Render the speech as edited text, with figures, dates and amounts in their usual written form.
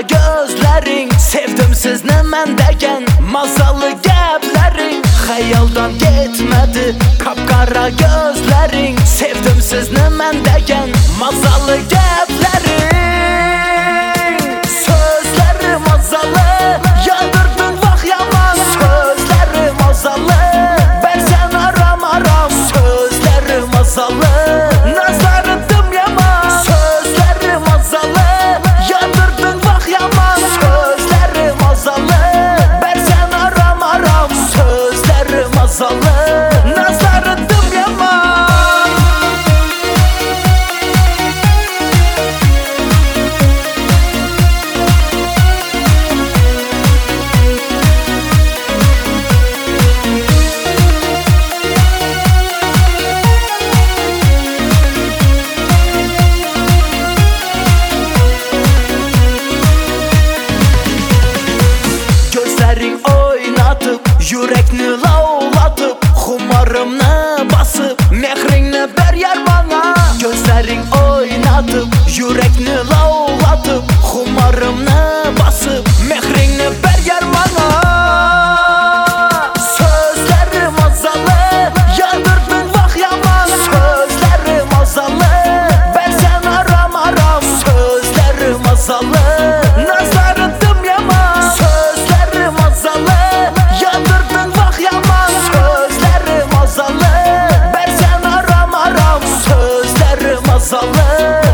gözlerin, sevdim sizni mən degen mazalı gəblərin. Xəyaldan getmədi qapqara gözlerin, sevdim sizni mən degen mazalı gəblərin. Sözləri mazalı, yandırdın vaxt yaman. Sözləri mazalı, bərsən aram. Sözləri mazalı, nazarıdım yaman. Sözləri mazalı, yandırdın vaxt yaman. Sözləri mazalı, bərsən aram. Sözləri mazalı, nazarıdım yaman. Gözlerin oynatıp, yürekni lavlatıp, xumarımna basıp, mehrinni ber yer bana. Gözlerin oynatıp, yürekni lavlatıp, xumarımna basıp, mehrinni ber yer bana. Sözleri mazalı, yandırdın vaxt yaman. Sözleri mazalı, bərsən aram. Sözleri mazalı, nazarıdım yaman. Sözleri mazalı, yandırdın vaxt yaman. Sözleri mazalı, bərsən aram. Sözleri mazalı,